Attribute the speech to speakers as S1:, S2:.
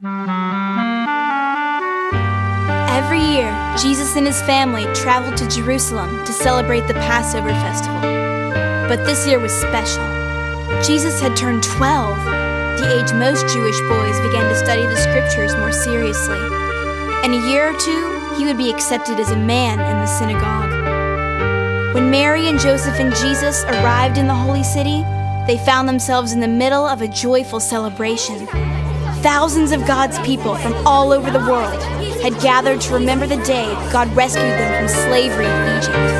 S1: Every year, Jesus and his family traveled to Jerusalem to celebrate the Passover festival. But this year was special. Jesus had turned 12, the age most Jewish boys began to study the scriptures more seriously. In a year or two, he would be accepted as a man in the synagogue. When Mary and Joseph and Jesus arrived in the Holy City, they found themselves in the middle of a joyful celebration. Thousands of God's people from all over the world had gathered to remember the day God rescued them from slavery in Egypt.